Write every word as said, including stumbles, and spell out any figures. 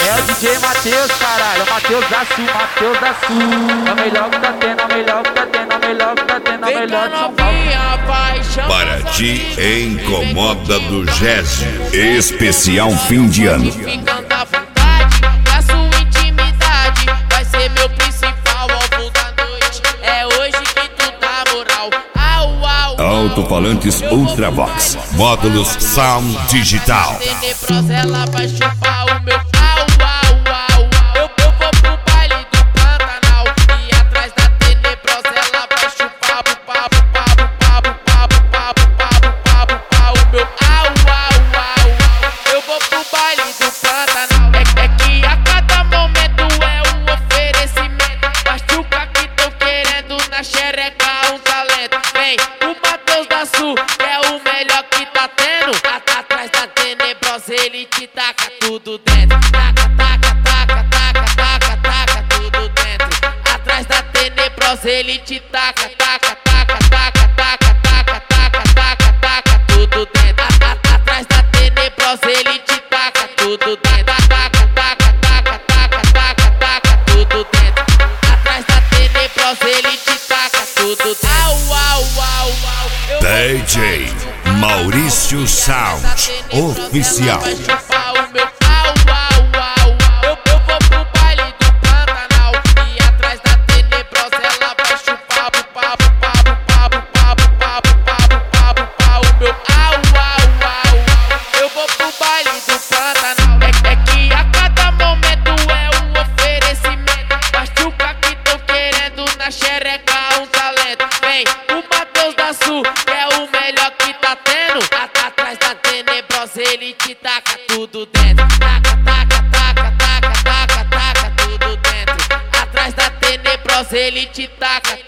É o D J Matheus, caralho, o Matheus da Sul, Matheus da Sul. É o melhor que tá tendo, é o melhor que tá tendo, é o melhor que tá tendo, é o melhor de São Paulo. Para ti, Incomoda do Gésio, especial fim de ano. Ficando à vontade, a sua intimidade vai ser meu principal alvo da noite. É hoje que tu dá moral. Au, au, au. Alto-falantes Ultravox, módulos Sound Digital. Tenebrosa, ela vai chupar o meu au, au, au. Eu, eu vou pro baile do Pantanal e atrás da Tenebrosa ela vai chupar o papo, papo, papo, papo, papo, papo, papo, papo, o meu au, au, au. Eu vou pro baile do Pantanal. É, é que a cada momento é um oferecimento. Machuca que tão querendo na xereca um talento. Vem, o Matheus da Sul, que é o melhor que tá tendo. Atrás da Tenebrosa ele te taca tudo dentro. Taca, taca, taca, taca, taca, taca tudo dentro. Atrás da Tenebrosa ele te taca, taca, taca, taca, taca, taca, taca, taca, taca tudo dentro. Atrás da Tenebrosa ele te taca tudo dentro. Taca, taca, taca, taca, taca, taca tudo dentro. Atrás da Tenebrosa ele te taca tudo dentro. Au, au, au, au. Eu D J Maurício Sound Oficial. Vai chupar o meu au, au, au. Eu, eu vou pro baile do Pantanal e atrás da Tenebrosa ela vai chupar o papo, papo, papo, papo, papo, papo, papo, papo, o meu au, au, au. Eu vou pro baile do Pantanal. É, é que a cada momento é um oferecimento. Machuca que tão querendo na xereca um talento. Vem, o Matheus da Sul, que é o melhor que tá tendo. Atrás da Tenebrosa ele te taca tudo dentro. Taca, taca, taca, taca, taca, taca tudo dentro. Atrás da Tenebrosa ele te taca